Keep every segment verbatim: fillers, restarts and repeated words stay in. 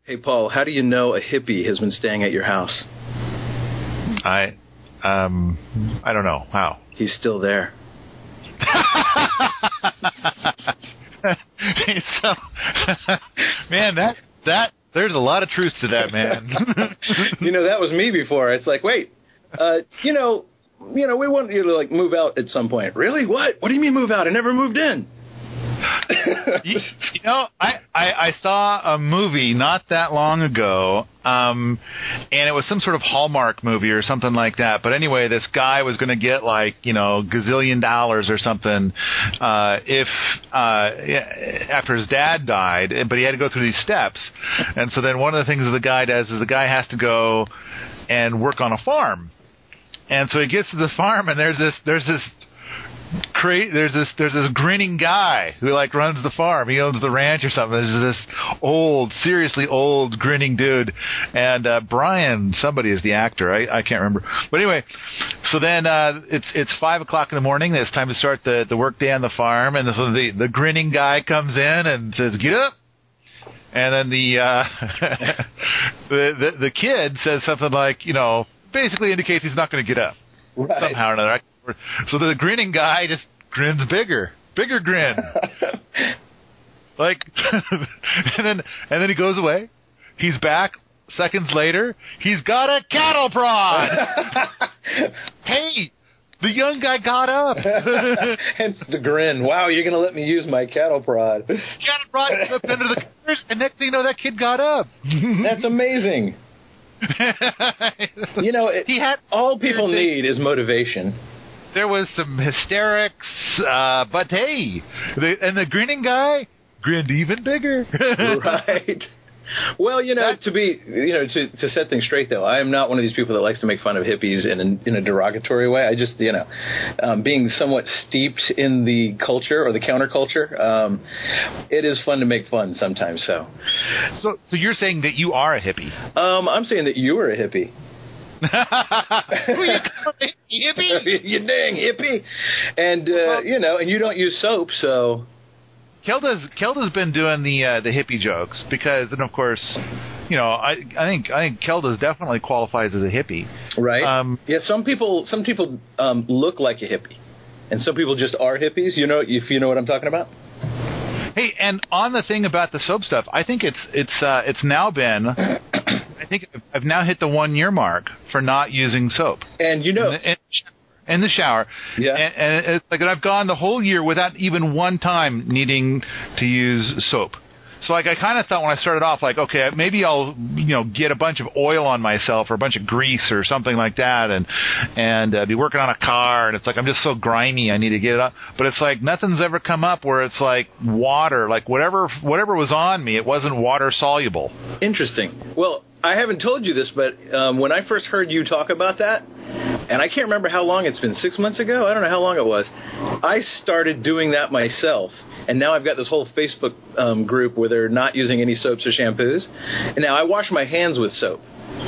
Hey, Paul, how do you know a hippie has been staying at your house? I, um, I don't know. How? He's still there. so, man, that, that, there's a lot of truth to that, man. You know, that was me before. It's like, wait, uh, you know, you know, we want you to, like, move out at some point. Really? What? What do you mean move out? I never moved in. you, you know, I, I, I saw a movie not that long ago, um, and it was some sort of Hallmark movie or something like that. But anyway, this guy was going to get like, you know, gazillion dollars or something uh, if uh, after his dad died, but he had to go through these steps. And so then one of the things that the guy does is the guy has to go and work on a farm. And so he gets to the farm, and there's this there's this. Cra- there's this there's this grinning guy who like runs the farm. He owns the ranch or something. There's this old, seriously old, grinning dude, and uh, Brian somebody is the actor. I, I can't remember. But anyway, so then uh, it's it's five o'clock in the morning. It's time to start the, the work day on the farm, and so the the grinning guy comes in and says, "Get up." And then the uh, the, the the kid says something like, you know, basically indicates he's not going to get up right. somehow or another. So the grinning guy just grins bigger, bigger grin, like, and then and then he goes away. He's back seconds later. He's got a cattle prod. Hey, the young guy got up. Hence the grin. Wow, you're gonna let me use my cattle prod? Cattle prod up into the covers, and next thing you know, that kid got up. That's amazing. You know, it, he had all people need is motivation. There was some hysterics, uh, but hey, the, and the grinning guy grinned even bigger. Right. Well, you know, that, to be, you know, to, to set things straight, though, I am not one of these people that likes to make fun of hippies in a, in a derogatory way. I just, you know, um, being somewhat steeped in the culture or the counterculture, um, it is fun to make fun sometimes. So, so, so you're saying that you are a hippie? Um, I'm saying that you are a hippie. Who you calling hippie? You dang hippie. And, uh, you know, and you don't use soap, so... Kelda's Kelda's been doing the uh, the hippie jokes because, and of course, you know, I I think I think Kelda's definitely qualifies as a hippie, right? Um, yeah, some people some people um, look like a hippie, and some people just are hippies. You know, if you know what I'm talking about. Hey, and on the thing about the soap stuff, I think it's it's uh, it's now been. I think I've now hit the one year mark for not using soap. And you know. In the, in, in the shower, yeah, and, and it's like I've gone the whole year without even one time needing to use soap. So like I kind of thought when I started off, like, okay, maybe I'll you know get a bunch of oil on myself or a bunch of grease or something like that, and and uh, be working on a car, and it's like I'm just so grimy, I need to get it up. But it's like nothing's ever come up where it's like water, like whatever whatever was on me, it wasn't water soluble. Interesting. Well, I haven't told you this, but um, when I first heard you talk about that, and I can't remember how long it's been, six months ago? I don't know how long it was. I started doing that myself, and now I've got this whole Facebook um, group where they're not using any soaps or shampoos. And now I wash my hands with soap.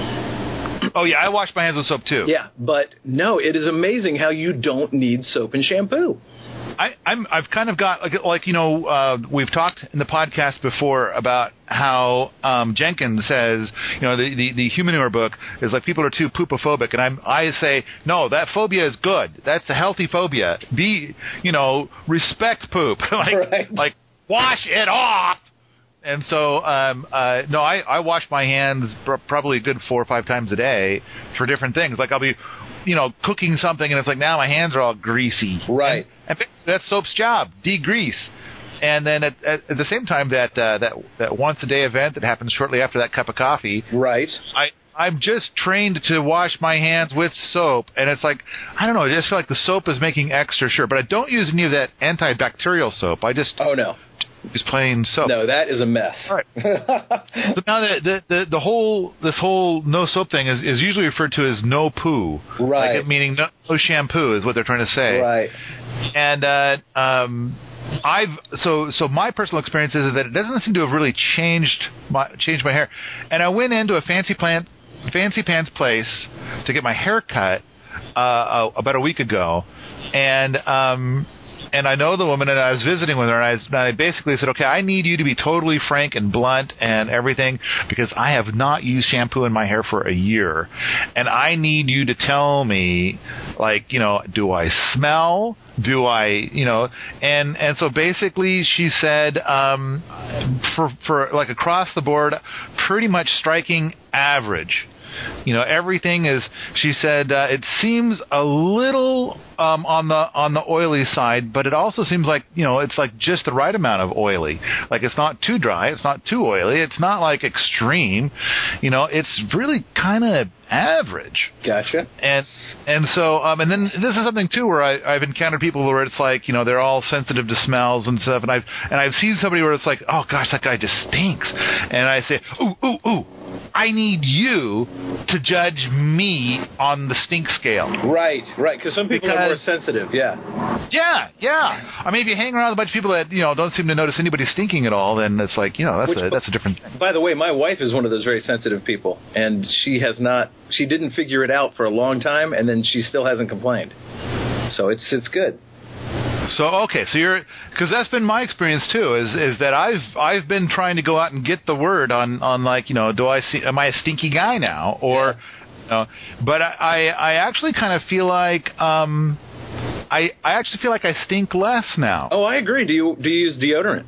Oh, yeah, I wash my hands with soap, too. Yeah, but no, it is amazing how you don't need soap and shampoo. I, I'm, I've kind of got, like, like you know, uh, we've talked in the podcast before about how um, Jenkins says, you know, the, the, the Humanure book is like people are too poopophobic. And I'm, I say, no, that phobia is good. That's a healthy phobia. Be, you know, respect poop. like, right. like, wash it off. And so, um, uh, no, I, I wash my hands pr- probably a good four or five times a day for different things. Like I'll be, you know, cooking something and it's like now my hands are all greasy. Right. And, and that's soap's job, degrease. And then at, at, at the same time, that uh, that that once a day event that happens shortly after that cup of coffee. Right. I. I'm just trained to wash my hands with soap, and it's like, I don't know, I just feel like the soap is making extra sure, but I don't use any of that antibacterial soap. I just oh no, just plain soap. No, that is a mess. All right. So now the, the the the whole this whole no soap thing is, is usually referred to as no poo, right? Like, meaning no, no shampoo is what they're trying to say, right? And uh, um. I've so so my personal experience is that it doesn't seem to have really changed my changed my hair, and I went into a fancy plant fancy pants place to get my hair cut uh, about a week ago, and um, and I know the woman, and I was visiting with her, and I, was, and I basically said, okay, I need you to be totally frank and blunt and everything, because I have not used shampoo in my hair for a year, and I need you to tell me, like, you know, do I smell? Do I, you know, and and so basically she said, um, for for like across the board, pretty much striking average. You know, everything is, she said, uh, it seems a little um, on the on the oily side, but it also seems like, you know, it's like just the right amount of oily. Like, it's not too dry, it's not too oily, it's not like extreme. You know, it's really kind of average. Gotcha. And and so um, and then this is something too where I, I've encountered people where it's like, you know, they're all sensitive to smells and stuff, and I've and I've seen somebody where it's like, oh gosh, that guy just stinks, and I say, ooh ooh ooh, I need you to judge me on the stink scale. Right, right, because some people because, are more sensitive, yeah. Yeah, yeah. I mean, if you hang around with a bunch of people that, you know, don't seem to notice anybody stinking at all, then it's like, you know, that's, Which, a, that's a different thing. By the way, my wife is one of those very sensitive people, and she has not, she didn't figure it out for a long time, and then she still hasn't complained. So it's it's good. So okay, so you're, because that's been my experience too. Is is that I've I've been trying to go out and get the word on, on like, you know, do I see, am I a stinky guy now, or, yeah. you know, but I I actually kind of feel like um I I actually feel like I stink less now. Oh, I agree. Do you do you use deodorant?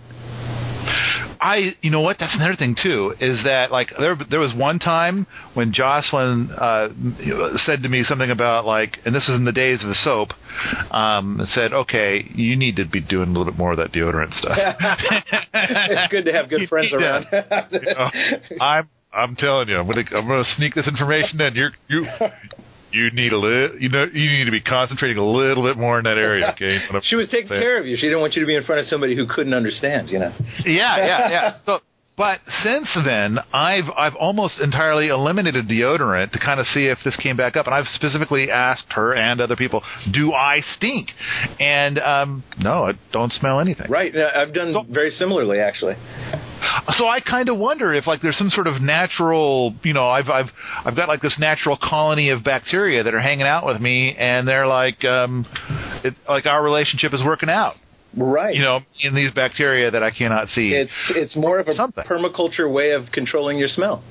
I, you know what? That's another thing too. Is that like there? There was one time when Jocelyn uh, said to me something about like, and this is in the days of the soap. Um, said, "Okay, you need to be doing a little bit more of that deodorant stuff." It's good to have good friends around. You know, I'm, I'm telling you, I'm gonna, I'm gonna sneak this information in. You're, you. You need a little, you know, you need to be concentrating a little bit more in that area, okay? She was taking care of you. She didn't want you to be in front of somebody who couldn't understand, you know. Yeah, yeah, yeah. So, but since then, I've I've almost entirely eliminated deodorant to kind of see if this came back up, and I've specifically asked her and other people, "Do I stink?" And um, no, I don't smell anything. Right. I've done so, very similarly, actually. So I kind of wonder if like there's some sort of natural, you know, I've I've I've got like this natural colony of bacteria that are hanging out with me, and they're like, um, it, like our relationship is working out. Right. You know, in these bacteria that I cannot see. It's it's more of a Something. permaculture way of controlling your smell.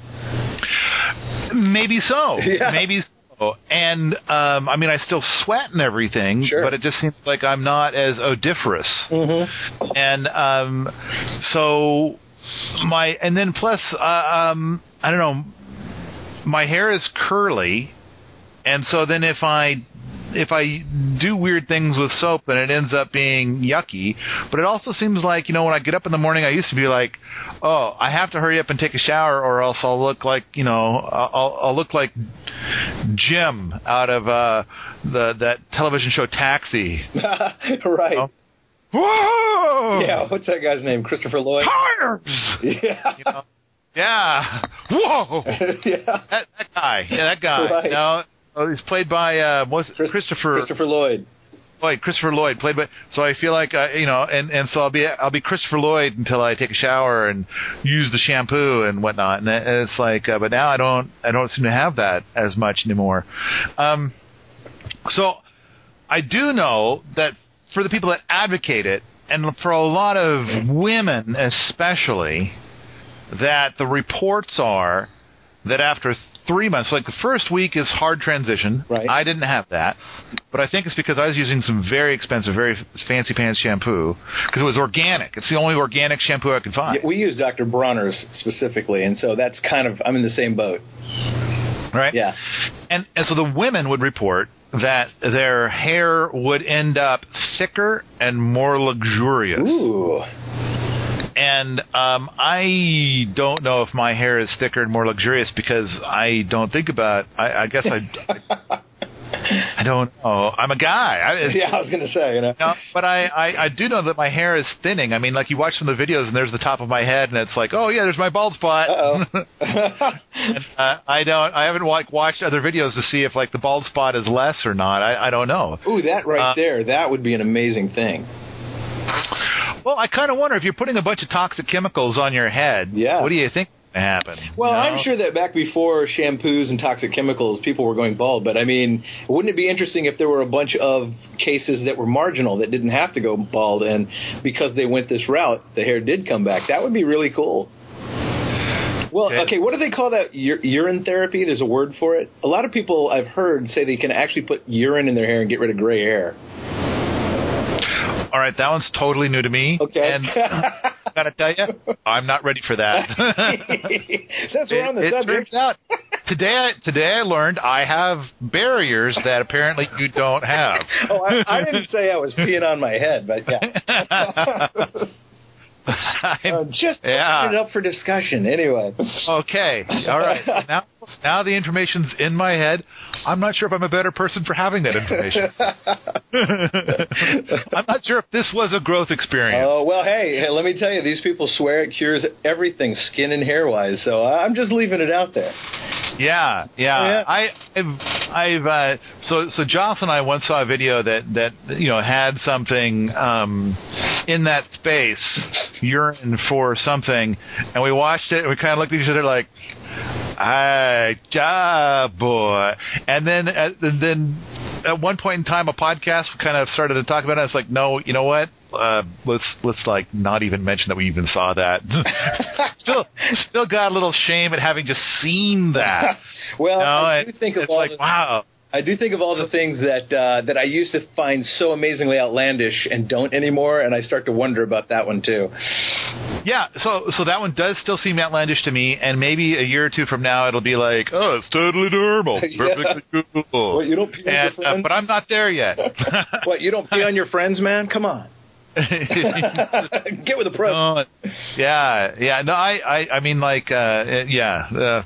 Maybe so. Yeah. Maybe so. And um, I mean, I still sweat and everything, sure. but it just seems like I'm not as odoriferous. Mm-hmm. And um, so my and then plus, uh, um, I don't know, my hair is curly, and so then if I if I do weird things with soap, then it ends up being yucky. But it also seems like, you know, when I get up in the morning, I used to be like, oh, I have to hurry up and take a shower, or else I'll look like, you know, I'll, I'll look like Jim out of uh, the that television show Taxi. Right. You know? Whoa! Yeah, what's that guy's name? Christopher Lloyd? Tires! Yeah. You know? Yeah. Whoa! Yeah. That, that guy. Yeah, that guy. Right. You know? Oh, he's played by uh, what's it? Chris, Christopher Christopher Lloyd. Lloyd, Christopher Lloyd played by. So I feel like uh, you know, and, and so I'll be I'll be Christopher Lloyd until I take a shower and use the shampoo and whatnot. And it's like, uh, but now I don't I don't seem to have that as much anymore. Um, so I do know that for the people that advocate it, and for a lot of women especially, that the reports are that after three months, like the first week is hard transition. Right. I didn't have that, but I think it's because I was using some very expensive, very fancy pants shampoo because it was organic. It's the only organic shampoo I could find. Yeah, we use Doctor Bronner's specifically, and so that's kind of, I'm in the same boat. Right? Yeah. And, and so the women would report that their hair would end up thicker and more luxurious. Ooh. And um, I don't know if my hair is thicker and more luxurious because I don't think about. I, I guess I. I, I don't know. I'm a guy. I, yeah, I was going to say, you know. No, but I, I, I do know that my hair is thinning. I mean, like you watch some of the videos, and there's the top of my head, and it's like, oh yeah, there's my bald spot. Uh-oh. and, uh, I don't. I haven't like watched other videos to see if like the bald spot is less or not. I, I don't know. Ooh, that right uh, there. That would be an amazing thing. Well, I kind of wonder if you're putting a bunch of toxic chemicals on your head. Yeah. What do you think? to happen. Well, you know? I'm sure that back before shampoos and toxic chemicals, people were going bald. But, I mean, wouldn't it be interesting if there were a bunch of cases that were marginal that didn't have to go bald, and because they went this route, the hair did come back? That would be really cool. Well, okay, what do they call that? U- urine therapy? There's a word for it. A lot of people I've heard say they can actually put urine in their hair and get rid of gray hair. All right, that one's totally new to me. Okay. And I gotta tell you, I'm not ready for that. Since we're on the it, subject. It turns out, today, I, today I learned I have barriers that apparently you don't have. Oh, I, I didn't say I was peeing on my head, but yeah. Uh, just yeah. put it up for discussion, anyway. Okay, all right. So now, now the information's in my head. I'm not sure if I'm a better person for having that information. I'm not sure if this was a growth experience. Oh, well, hey, let me tell you, these people swear it cures everything, skin and hair-wise, so I'm just leaving it out there. Yeah, yeah. yeah. I, I've, I've uh, so so Jocelyn and I once saw a video that, that you know had something um, in that space, urine for something, and we watched it and we kind of looked at each other like, "Hi, job, boy," and then at, and then at one point in time, a podcast kind of started to talk about it. It's like, no, you know what? Uh, let's let's like not even mention that we even saw that. still, still got a little shame at having just seen that. Well, you know, I do think of it's all like the, wow. I do think of all the things that uh, that I used to find so amazingly outlandish and don't anymore, and I start to wonder about that one too. Yeah, so so that one does still seem outlandish to me, and maybe a year or two from now it'll be like, oh, it's totally normal, perfectly yeah. cool. What, you don't pee on and, your friends? Uh, but I'm not there yet. What, you don't pee on your friends, man? Come on. Get with the pro. Uh, yeah, yeah. No, I, I, I mean, like, uh, yeah. Uh,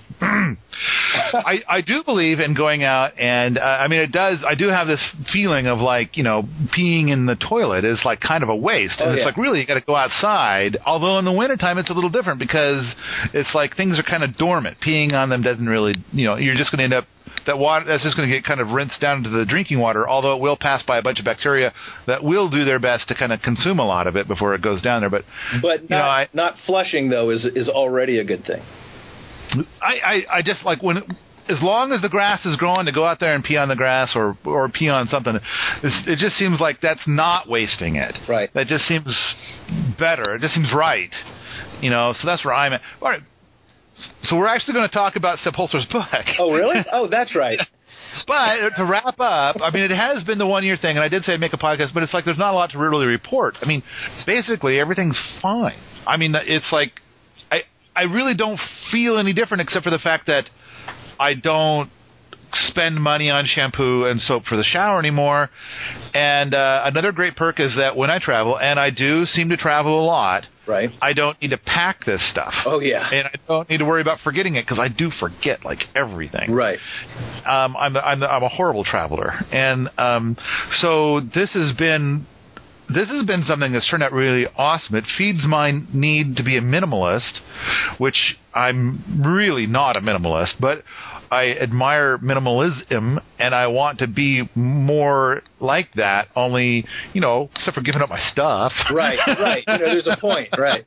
I, I do believe in going out, and uh, I mean, it does. I do have this feeling of like, you know, peeing in the toilet is like kind of a waste, and oh, it's yeah. like really you got to go outside. Although in the wintertime it's a little different because it's like things are kind of dormant. Peeing on them doesn't really, you know, you're just going to end up. That water that's just going to get kind of rinsed down into the drinking water, although it will pass by a bunch of bacteria that will do their best to kind of consume a lot of it before it goes down there. But but you not, know, I, not flushing though is is already a good thing. I, I, I just like when as long as the grass is growing to go out there and pee on the grass or or pee on something, it's, it just seems like that's not wasting it. Right. That just seems better. It just seems right. You know. So that's where I'm at. All right. So we're actually going to talk about Sepp Holzer's book. Oh, really? Oh, that's right. But to wrap up, I mean, it has been the one-year thing, and I did say make a podcast, but it's like there's not a lot to really report. I mean, basically, everything's fine. I mean, it's like I I really don't feel any different except for the fact that I don't spend money on shampoo and soap for the shower anymore. And uh, another great perk is that when I travel, and I do seem to travel a lot, right, I don't need to pack this stuff. Oh, yeah. And I don't need to worry about forgetting it because I do forget, like, everything. Right. Um, I'm, I'm, I'm a horrible traveler. And um, so this has been... This has been something that's turned out really awesome. It feeds my need to be a minimalist, which I'm really not a minimalist, but I admire minimalism, and I want to be more like that, only, you know, except for giving up my stuff. Right, right. You know, there's a point, right.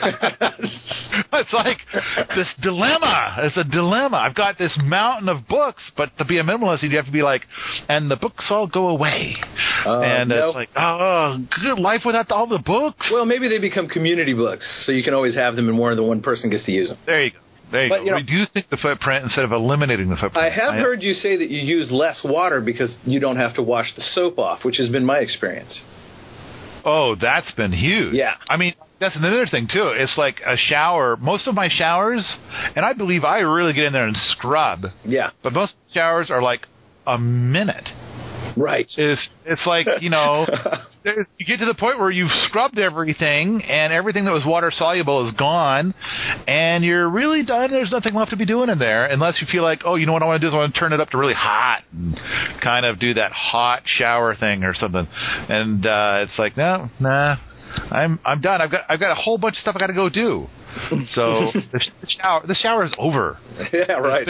It's like this dilemma. It's a dilemma. I've got this mountain of books, but to be a minimalist, you have to be like, and the books all go away. Uh, and no. It's like, oh, good life without all the books. Well, maybe they become community books, so you can always have them and more than one person gets to use them. There you go. There you but, go. You know, reducing the footprint instead of eliminating the footprint. I have I heard you say that you use less water because you don't have to wash the soap off, which has been my experience. Oh, that's been huge. Yeah. I mean, that's another thing, too. It's like a shower. Most of my showers, and I believe I really get in there and scrub. Yeah. But most showers are like a minute. Right. It's, it's like, you know, there, you get to the point where you've scrubbed everything and everything that was water soluble is gone and you're really done. There's nothing left to be doing in there unless you feel like, oh, you know what I want to do is I want to turn it up to really hot and kind of do that hot shower thing or something. And uh, it's like, no, nah, I'm I'm done. I've got I've got a whole bunch of stuff I got to go do. So the, the shower the shower is over. Yeah, right.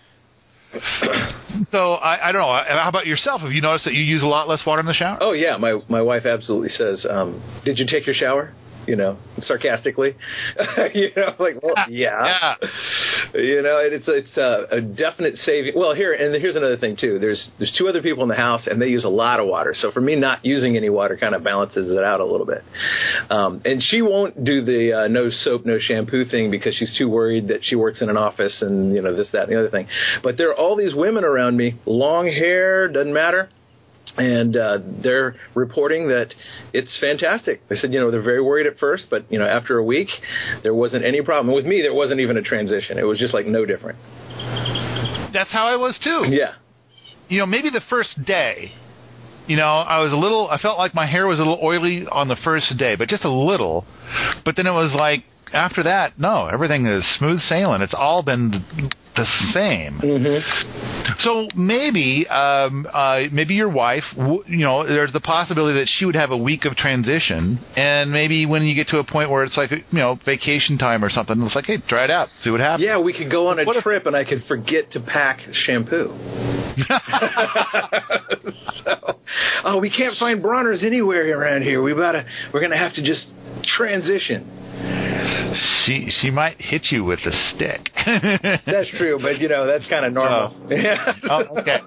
So I, I don't know. How about yourself? Have you noticed that you use a lot less water in the shower? Oh yeah, my my wife absolutely says, um, "Did you take your shower?" you know, sarcastically. you know, like, well, yeah. yeah. You know, and it's it's a, a definite saving. Well, here and here's another thing too. There's there's two other people in the house, and they use a lot of water. So for me, not using any water kind of balances it out a little bit. Um, and she won't do the uh, no soap, no shampoo thing because she's too worried that she works in an office and you know this, that, and the other thing. But there are all these women around me, long hair, doesn't matter. And uh, they're reporting that it's fantastic. They said, you know, they're very worried at first, but, you know, after a week, there wasn't any problem. With me, there wasn't even a transition. It was just like no different. That's how I was, too. Yeah. You know, maybe the first day, you know, I was a little, I felt like my hair was a little oily on the first day, but just a little. But then it was like, after that, no, everything is smooth sailing. It's all been the same. Mm-hmm. So maybe, um, uh, maybe your wife, w- you know, there's the possibility that she would have a week of transition, and maybe when you get to a point where it's like, you know, vacation time or something, it's like, hey, try it out, see what happens. Yeah, we could go on a what trip, if- and I could forget to pack shampoo. so, oh, we can't find Bronner's anywhere around here. We gotta, we're gonna have to just transition. She she might hit you with a stick. That's true, but you know that's kind of normal. Oh, oh okay.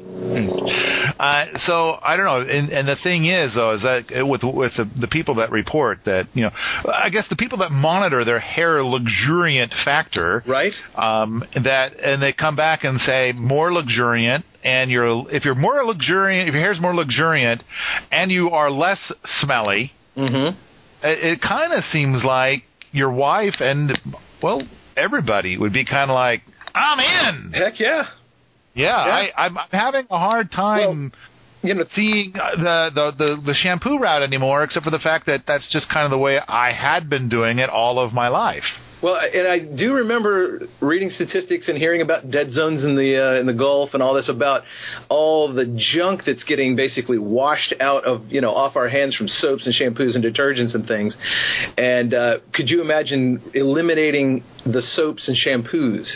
Uh, so I don't know, and, and the thing is, though, is that with with the, the people that report that, you know, I guess the people that monitor their hair luxuriant factor, right? Um, that and they come back and say more luxuriant, and you're if you're more luxuriant, if your hair's more luxuriant, and you are less smelly, mm-hmm. it, it kind of seems like your wife and, well, everybody would be kind of like, I'm in. Heck yeah. Yeah, yeah. I, I'm having a hard time well, you know, seeing the, the, the, the shampoo route anymore, except for the fact that that's just kind of the way I had been doing it all of my life. Well, and I do remember reading statistics and hearing about dead zones in the uh, in the Gulf and all this about all the junk that's getting basically washed out of, you know, off our hands from soaps and shampoos and detergents and things. And uh, could you imagine eliminating the soaps and shampoos?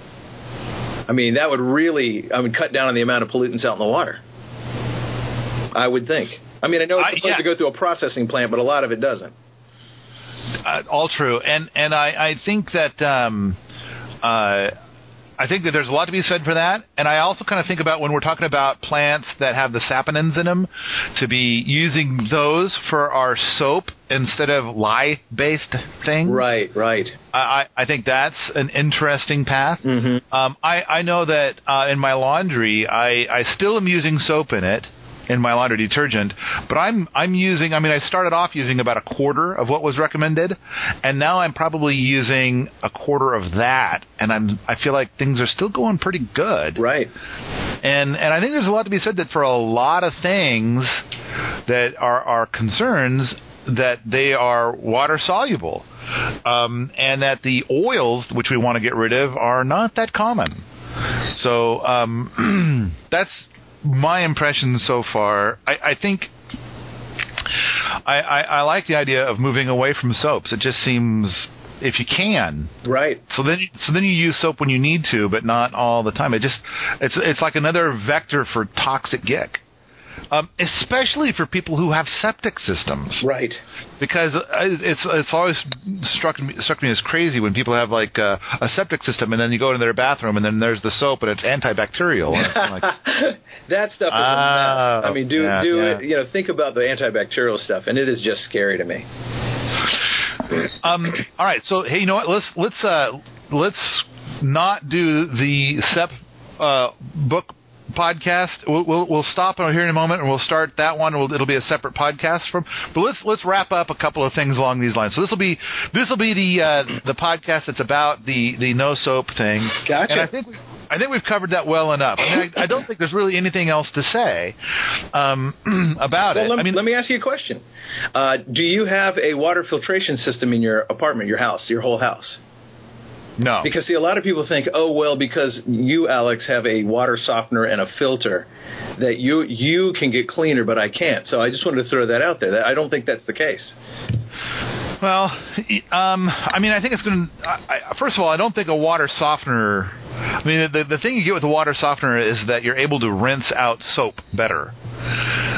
I mean, that would really, I mean, cut down on the amount of pollutants out in the water. I would think. I mean, I know it's supposed I, yeah. to go through a processing plant, but a lot of it doesn't. Uh, all true, and and I, I think that um, uh, I think that there's a lot to be said for that, and I also kind of think about when we're talking about plants that have the saponins in them, to be using those for our soap instead of lye-based things. Right, right. I, I think that's an interesting path. Mm-hmm. Um, I, I know that uh, in my laundry, I, I still am using soap in it, in my laundry detergent, but I'm I'm using, I mean, I started off using about a quarter of what was recommended, and now I'm probably using a quarter of that, and I'm I feel like things are still going pretty good. Right. And and I think there's a lot to be said that for a lot of things that are, are concerns, that they are water soluble, um, and that the oils, which we want to get rid of, are not that common. So um, that's my impression so far. I, I think I, I, I like the idea of moving away from soaps. It just seems, if you can, right. So then, so then you use soap when you need to, but not all the time. It just, it's it's like another vector for toxic gick. Um, especially for people who have septic systems, right? Because it's it's always struck me struck me as crazy when people have like a, a septic system, and then you go into their bathroom, and then there's the soap, and it's antibacterial. And it's like, that stuff is uh, a mess. I mean, do yeah, do yeah. it. You know, think about the antibacterial stuff, and it is just scary to me. Um. All right. So hey, you know what? Let's let's uh let's not do the Sep uh, book podcast. We'll, we'll we'll stop here in a moment, and we'll start that one. We'll, it'll be a separate podcast from. But let's let's wrap up a couple of things along these lines. So this will be this will be the uh, the podcast that's about the, the no soap thing. Gotcha. And I think I think we've covered that well enough. I mean, I, I don't think there's really anything else to say um, about well, it. Let, I mean, let me ask you a question. Uh, do you have a water filtration system in your apartment, your house, your whole house? No. Because, see, a lot of people think, oh, well, because you, Alex, have a water softener and a filter, that you you can get cleaner, but I can't. So I just wanted to throw that out there. I don't think that's the case. Well, um, I mean, I think it's going to... First of all, I don't think a water softener... I mean, the, the thing you get with a water softener is that you're able to rinse out soap better.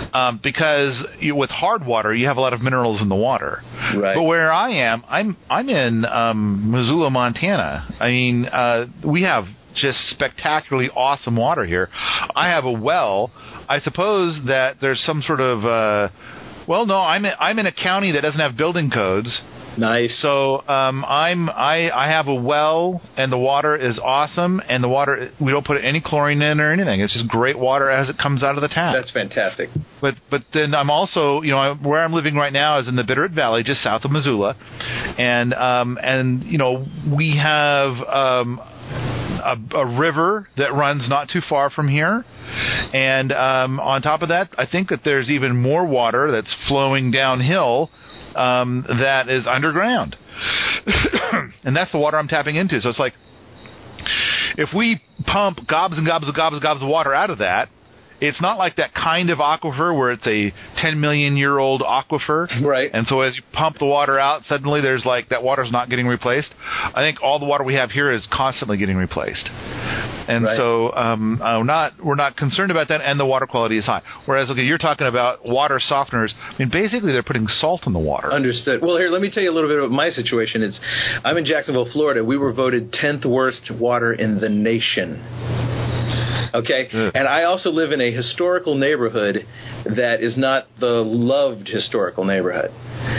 um, because you, with hard water, you have a lot of minerals in the water. Right. But where I am, I'm I'm in um, Missoula, Montana. I mean, uh, we have just spectacularly awesome water here. I have a well. I suppose that there's some sort of uh, well, no, I'm in, I'm in a county that doesn't have building codes. Nice. So um, I'm I, I have a well, and the water is awesome, and the water, we don't put any chlorine in or anything. It's just great water as it comes out of the tap. That's fantastic. But but then I'm also, you know, I, where I'm living right now is in the Bitterroot Valley, just south of Missoula, and um and you know we have um. A, a river that runs not too far from here, and um, on top of that, I think that there's even more water that's flowing downhill um, that is underground, and that's the water I'm tapping into. So it's like if we pump gobs and gobs and gobs and gobs of water out of that, it's not like that kind of aquifer where it's a ten million year old aquifer. Right. And so as you pump the water out, suddenly there's like that water's not getting replaced. I think all the water we have here is constantly getting replaced. And right. so um, uh, we're not we're not concerned about that, and the water quality is high. Whereas, okay, you're talking about water softeners. I mean, basically they're putting salt in the water. Understood. Well, here, let me tell you a little bit about my situation. It's I'm in Jacksonville, Florida. We were voted tenth worst water in the nation. Okay, and I also live in a historical neighborhood that is not the loved historical neighborhood.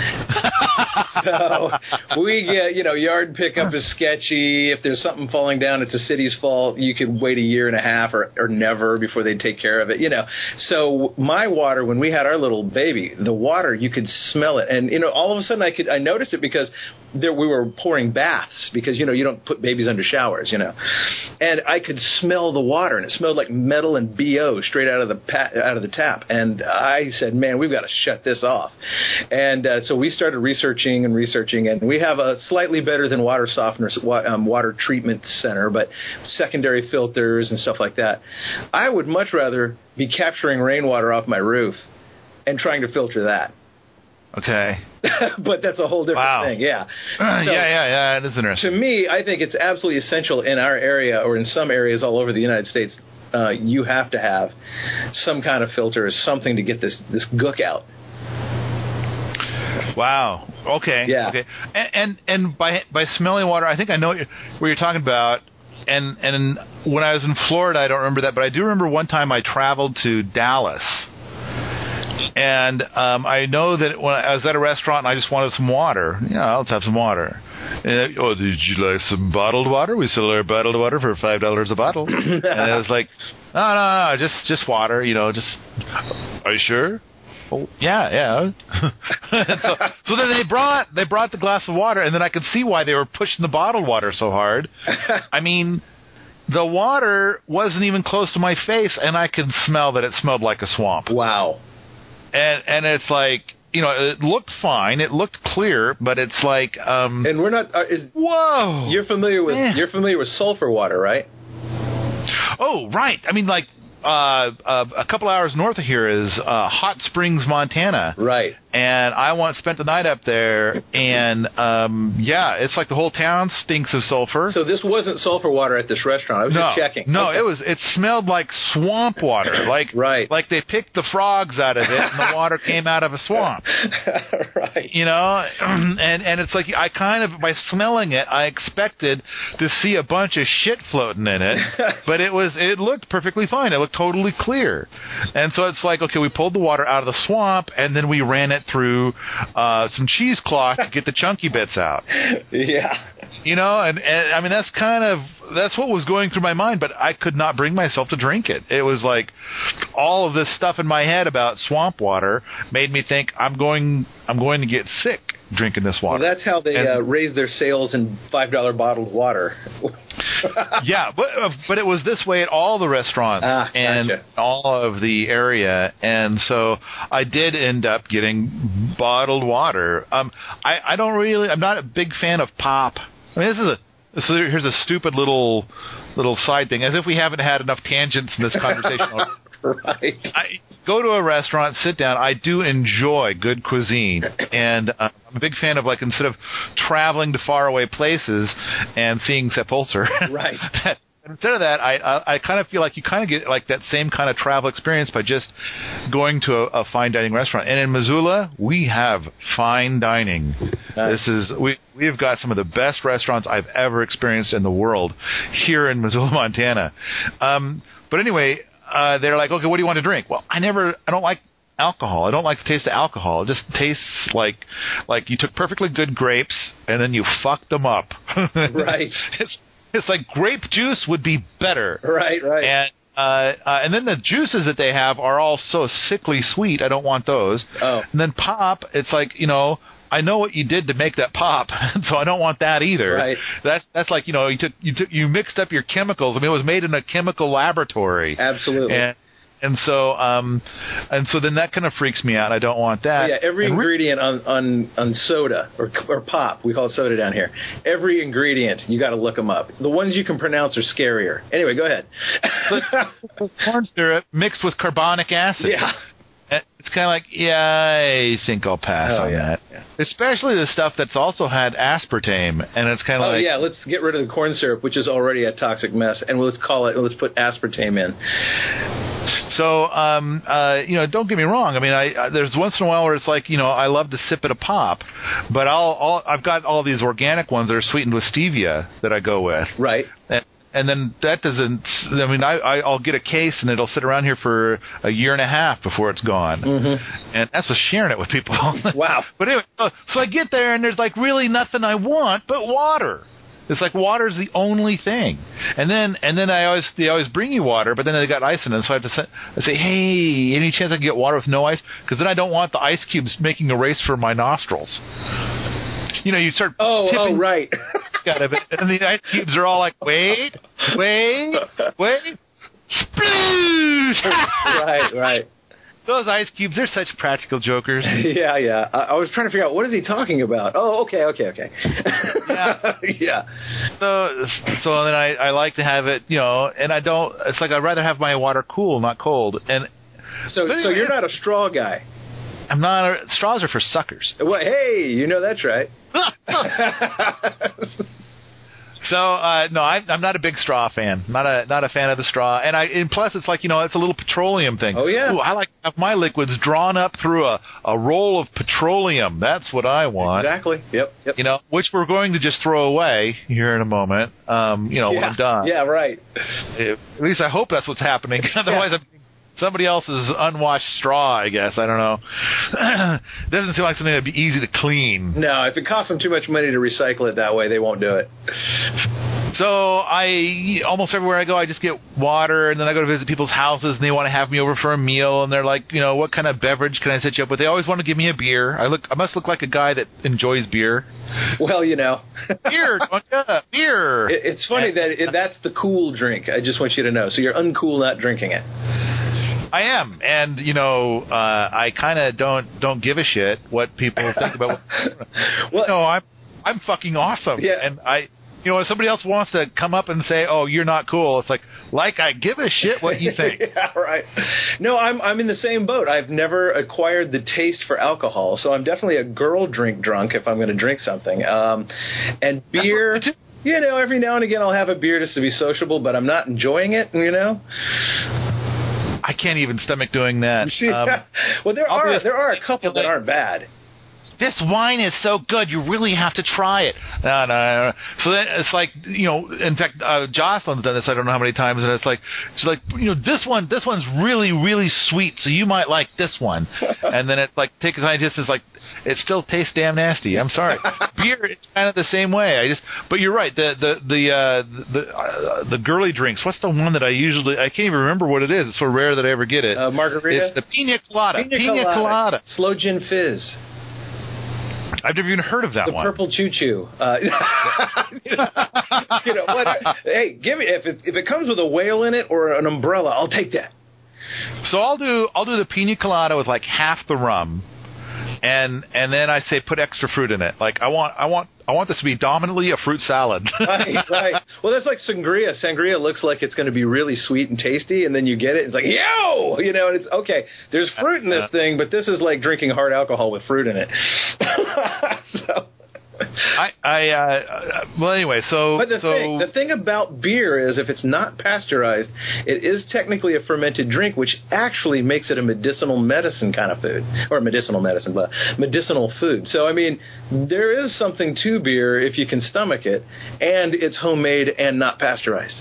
So we get, you know, yard pickup is sketchy. If there's something falling down, it's the city's fault. You could wait a year and a half or, or never before they take care of it, you know. So my water, when we had our little baby, the water, you could smell it. And, you know, all of a sudden I could I noticed it because there we were pouring baths because, you know, you don't put babies under showers, you know. And I could smell the water, and it smelled like metal and B O straight out of the pat, out of the tap. And I said, man, we've got to shut this off. And uh, so we started researching and researching, and we have a slightly better than water softeners, um, water treatment center, but secondary filters and stuff like that. I would much rather be capturing rainwater off my roof and trying to filter that. Okay. But that's a whole different wow. thing, yeah. Uh, so, yeah, yeah, yeah, it is interesting. To me, I think it's absolutely essential in our area or in some areas all over the United States. Uh, you have to have some kind of filter or something to get this, this gook out. Wow. Okay. Yeah. Okay. And and, and by by smelling water, I think I know what you're, what you're talking about. And and when I was in Florida, I don't remember that, but I do remember one time I traveled to Dallas. And um, I know that when I was at a restaurant and I just wanted some water. Yeah, let's have some water. And, oh, did you like some bottled water? We sell our bottled water for five dollars a bottle. And I was like, no, no, no, just just water. You know, just. Are you sure? Oh, yeah, yeah. so, so then they brought they brought the glass of water, and then I could see why they were pushing the bottled water so hard. I mean, the water wasn't even close to my face, and I could smell that it smelled like a swamp. Wow. And and it's like, you know, it looked fine, it looked clear, but it's like, um, and we're not. Uh, is, whoa. You're familiar with Man. you're familiar with sulfur water, right? Oh, right. I mean, like. Uh, uh, a couple hours north of here is uh, Hot Springs, Montana. Right. And I once spent the night up there, and um, yeah, it's like the whole town stinks of sulfur. So this wasn't sulfur water at this restaurant. I was no, just checking. No, okay. it was. It smelled like swamp water. Like right. Like they picked the frogs out of it, and the water came out of a swamp. Right. You know, and and it's like I kind of by smelling it, I expected to see a bunch of shit floating in it, but it was it looked perfectly fine. It looked totally clear. And so it's like, okay, we pulled the water out of the swamp, and then we ran it through uh, some cheesecloth to get the chunky bits out. Yeah. You know, and, and I mean, that's kind of, that's what was going through my mind, but I could not bring myself to drink it. It was like all of this stuff in my head about swamp water made me think I'm going, I'm going to get sick drinking this water. Well, that's how they and, uh, raise their sales in five dollar bottled water. Yeah, but uh, but it was this way at all the restaurants ah, and gotcha. all of the area, and so I did end up getting bottled water. Um, I, I don't really, I'm not a big fan of pop. I mean, this is a so here's a stupid little little side thing, as if we haven't had enough tangents in this conversation. Right. I go to a restaurant, sit down. I do enjoy good cuisine, and uh, I'm a big fan of, like, instead of traveling to faraway places and seeing Sepultura, right, instead of that, I I, I kind of feel like you kind of get like that same kind of travel experience by just going to a, a fine dining restaurant. And in Missoula, we have fine dining. Nice. This is we we've got some of the best restaurants I've ever experienced in the world here in Missoula, Montana. Um, but anyway, uh, they're like, okay, what do you want to drink? Well, I never, I don't like alcohol. I don't like the taste of alcohol. It just tastes like like you took perfectly good grapes and then you fucked them up. Right. It's it's like grape juice would be better. Right, right. And uh, uh, and then the juices that they have are all so sickly sweet. I don't want those. Oh. And then pop, it's like, you know, I know what you did to make that pop, so I don't want that either. Right. That's that's like, you know, you took you took you mixed up your chemicals. I mean, it was made in a chemical laboratory. Absolutely. And And so, um, and so then that kind of freaks me out. I don't want that. Oh, yeah, every and ingredient on, on, on soda or or pop, we call it soda down here. Every ingredient, you got to look them up. The ones you can pronounce are scarier. Anyway, go ahead. Corn syrup mixed with carbonic acid. Yeah. It's kind of like, yeah, I think I'll pass oh, on yeah. that. Yeah. Especially the stuff that's also had aspartame, and it's kind of oh, like, yeah, let's get rid of the corn syrup, which is already a toxic mess, and let's call it, let's put aspartame in. So, um, uh, you know, don't get me wrong. I mean, I, I there's once in a while where it's like, you know, I love to sip at a pop, but I'll, I'll I've got all these organic ones that are sweetened with stevia that I go with. Right. And, And then that doesn't. I mean, I, I I'll get a case and it'll sit around here for a year and a half before it's gone. Mm-hmm. And that's with sharing it with people. Wow. But anyway, so, so I get there and there's like really nothing I want but water. It's like water's the only thing. And then and then I always they always bring you water, but then they got ice in it. So I have to say, I say, hey, any chance I can get water with no ice? Because then I don't want the ice cubes making a race for my nostrils. You know, you start oh, tipping oh, right. out of it, and the ice cubes are all like, wait, wait, wait, sploosh! Right, right. Those ice cubes, they're such practical jokers. Yeah, yeah. I, I was trying to figure out, what is he talking about? Oh, okay, okay, okay. Yeah. Yeah. So, so then I, I like to have it, you know, and I don't, it's like I'd rather have my water cool, not cold. And So, anyway, so you're not a straw guy? I'm not, a, straws are for suckers. Well, hey, you know that's right. So uh, no, I, I'm not a big straw fan. Not a not a fan of the straw. And I and plus it's like, you know, it's a little petroleum thing. Oh yeah. Ooh, I like to have my liquids drawn up through a, a roll of petroleum. That's what I want. Exactly. Yep. Yep. You know, which we're going to just throw away here in a moment. Um, you know, yeah. when I'm done. Yeah. Right. At least I hope that's what's happening. Otherwise, yeah. I'm somebody else's unwashed straw, I guess. I don't know. Doesn't seem like something that'd be easy to clean. No, if it costs them too much money to recycle it that way, they won't do it. So I almost everywhere I go, I just get water, and then I go to visit people's houses, and they want to have me over for a meal, and they're like, you know, what kind of beverage can I set you up with? They always want to give me a beer. I look, I must look like a guy that enjoys beer. Well, you know, beer, don't you? Beer. It, it's funny and, that it, that's the cool drink. I just want you to know. So you're uncool not drinking it. I am, and you know, uh, I kind of don't don't give a shit what people think about. Well, no, I'm I'm fucking awesome, yeah. And I, you know, if somebody else wants to come up and say, "Oh, you're not cool," it's like, like I give a shit what you think. Yeah, right. No, I'm I'm in the same boat. I've never acquired the taste for alcohol, so I'm definitely a girl drink drunk if I'm going to drink something. Um, and beer. You know, every now and again I'll have a beer just to be sociable, but I'm not enjoying it. You know. I can't even stomach doing that. Um, well, there I'll are there are a couple that aren't bad. This wine is so good, you really have to try it. No, no, no. So then it's like, you know, in fact, uh, Jocelyn's done this, I don't know how many times, and it's like, she's like, you know, this one, this one's really, really sweet, so you might like this one. And then it's like, take a scientist, it's like, it still tastes damn nasty. I'm sorry. Beer, it's kind of the same way. I just, but you're right. The the the uh, the uh, the girly drinks. What's the one that I usually? I can't even remember what it is. It's so rare that I ever get it. Uh, margarita. It's the pina colada. Pina, pina colada. colada. Slow gin fizz. I've never even heard of that the one. The purple choo choo. Uh, you know, you know what? Hey, give me if it if it comes with a whale in it or an umbrella, I'll take that. So I'll do I'll do the pina colada with like half the rum. And and then I say put extra fruit in it. Like I want I want I want this to be dominantly a fruit salad. Right, right. Well, that's like sangria. Sangria looks like it's going to be really sweet and tasty, and then you get it, it's like yo, you know. And it's okay. There's fruit in this thing, but this is like drinking hard alcohol with fruit in it. So. I, I uh, well, anyway, so but the so thing, the thing about beer is, if it's not pasteurized, it is technically a fermented drink, which actually makes it a medicinal medicine kind of food, or medicinal medicine, but medicinal food. So, I mean, there is something to beer if you can stomach it, and it's homemade and not pasteurized.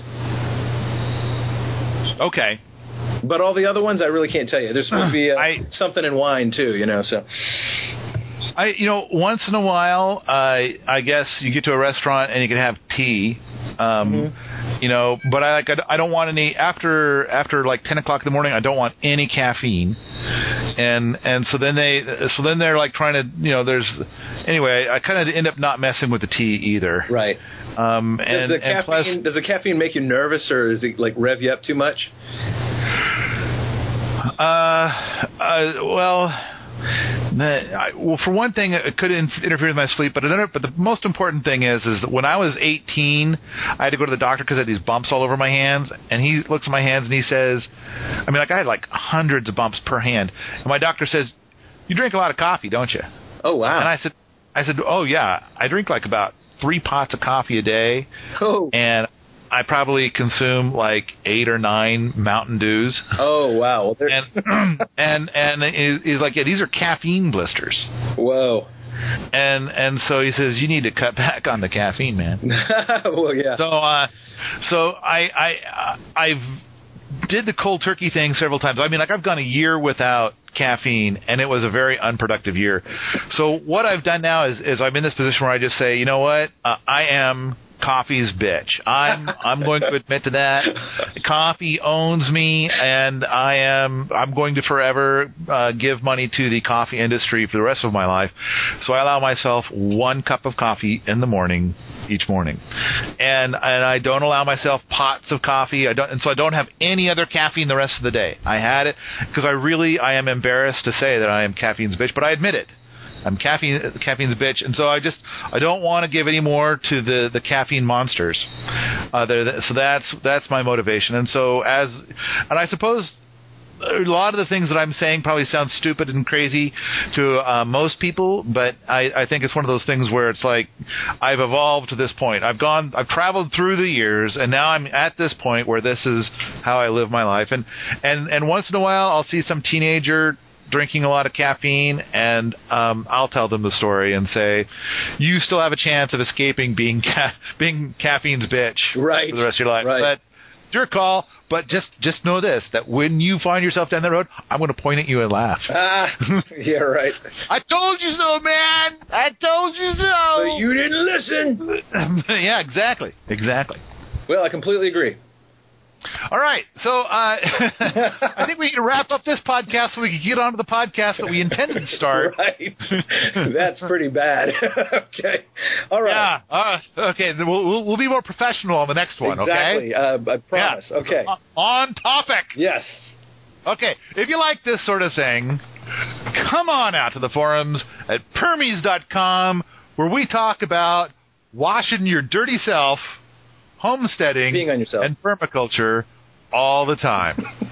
Okay. But all the other ones, I really can't tell you. There's supposed to be uh, I, something in wine too, you know. So, I, you know, once in a while, uh, I guess you get to a restaurant and you can have tea, um, mm-hmm. you know. But I like, I don't want any after after like ten o'clock in the morning. I don't want any caffeine, and and so then they so then they're like trying to, you know, there's anyway. I kind of end up not messing with the tea either. Right. Um, does and, the and caffeine plus, does the caffeine make you nervous, or does it like rev you up too much? Uh, uh well, I, well, for one thing, it could interfere with my sleep. But another, but the most important thing is, is that when I was eighteen, I had to go to the doctor because I had these bumps all over my hands. And he looks at my hands and he says, I mean, like I had like hundreds of bumps per hand. And my doctor says, "You drink a lot of coffee, don't you?" Oh wow! And I said, I said, "Oh yeah, I drink like about three pots of coffee a day." Oh. And I probably consume like eight or nine Mountain Dews. Oh wow! Well, and and and he's like, yeah, these are caffeine blisters. Whoa! And and so he says, you need to cut back on the caffeine, man. Well, yeah. So uh, so I I I've did the cold turkey thing several times. I mean, like I've gone a year without caffeine, and it was a very unproductive year. So what I've done now is is I'm in this position where I just say, you know what, uh, I am coffee's bitch. I'm I'm going to admit to that. Coffee owns me, and I am I'm going to forever uh, give money to the coffee industry for the rest of my life. So I allow myself one cup of coffee in the morning each morning, and and I don't allow myself pots of coffee. I don't, and so I don't have any other caffeine the rest of the day. I had it because I really I am embarrassed to say that I am caffeine's bitch, but I admit it. I'm caffeine, caffeine's a bitch, and so I just I don't want to give any more to the, the caffeine monsters. Uh, so that's that's my motivation, and so as and I suppose a lot of the things that I'm saying probably sound stupid and crazy to uh, most people, but I, I think it's one of those things where it's like I've evolved to this point. I've gone, I've traveled through the years, and now I'm at this point where this is how I live my life. And and and once in a while, I'll see some teenager drinking a lot of caffeine, and um, I'll tell them the story and say, you still have a chance of escaping being ca- being caffeine's bitch right. for the rest of your life. Right. But it's your call. But just just know this, that when you find yourself down the road, I'm going to point at you and laugh. Ah, yeah, right. I told you so, man. I told you so. But you didn't listen. Yeah, exactly. Exactly. Well, I completely agree. All right, so uh, I think we need to wrap up this podcast so we can get on to the podcast that we intended to start. Right. That's pretty bad. Okay. All right. Yeah. Uh, okay, we'll, we'll, we'll be more professional on the next one, exactly. okay? Exactly. Uh, I promise. Yeah. Okay. On topic. Yes. Okay, if you like this sort of thing, come on out to the forums at Permies dot com, where we talk about washing your dirty self, homesteading, being on yourself, and permaculture all the time.